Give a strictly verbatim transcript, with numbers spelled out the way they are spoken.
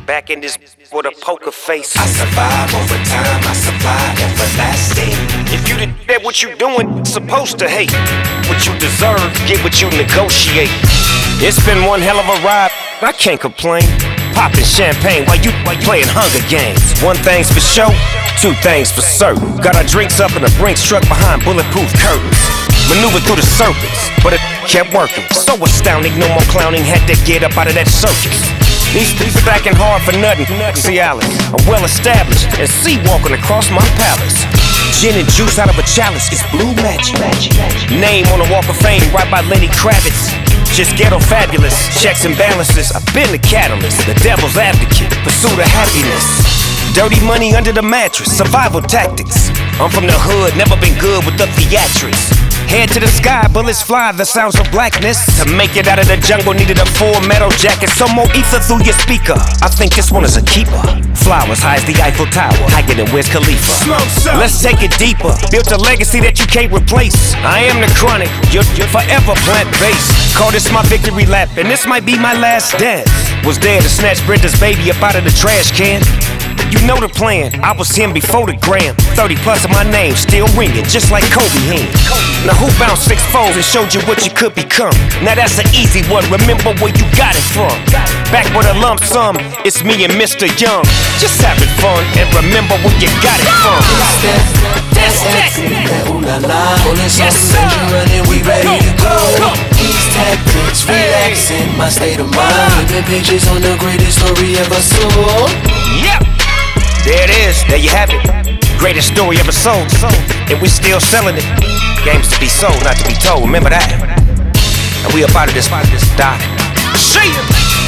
Back in this with a poker face. I survive over time, I supply everlasting. If you did that, what you doing? Supposed to hate. What you deserve, get what you negotiate. It's been one hell of a ride, I can't complain. Popping champagne while you, while you playing Hunger Games. One thing's for sure, two things for certain. Got our drinks up and the Brinks truck behind bulletproof curtains. Maneuver through the serpents, but it kept working. So astounding, no more clowning, had to get up out of that circus. These things are backing hard for nothing. See, Alice, I'm well established and see walking across my palace. Gin and juice out of a chalice, it's blue magic. Name on the Walk of Fame, right by Lenny Kravitz. Just ghetto fabulous, checks and balances. I've been the catalyst, the devil's advocate, pursuit of happiness. Dirty money under the mattress, survival tactics. I'm from the hood, never been good with the theatrics. Head to the sky, bullets fly, the sounds of blackness. To make it out of the jungle, needed a full metal jacket. Some more ether through your speaker. I think this one is a keeper. Flowers high as the Eiffel Tower, higher than Wiz Khalifa. Let's take it deeper. Built a legacy that you can't replace. I am the chronic, you're, you're forever plant-based. Call this my victory lap, and this might be my last dance. Was there to snatch Brenda's baby up out of the trash can. You know the plan, I was him before the gram. thirty plus of my name, still ringing, just like Kobe Hand. Now who bounced six foes and showed you what you could become? Now that's an easy one, remember where you got it from. Back with a lump sum, it's me and Mister Young. Just having fun and remember where you got it from. That's that, that ooh la la. Pulling something major running, we ready to go. These tactics, relaxing, my state of mind. Flipping pages on the greatest story ever sold. Yep. There it is, there you have it. Greatest story ever sold, and we still selling it. Games to be sold, not to be told, remember that. And we up out of this, out of this, die. See ya!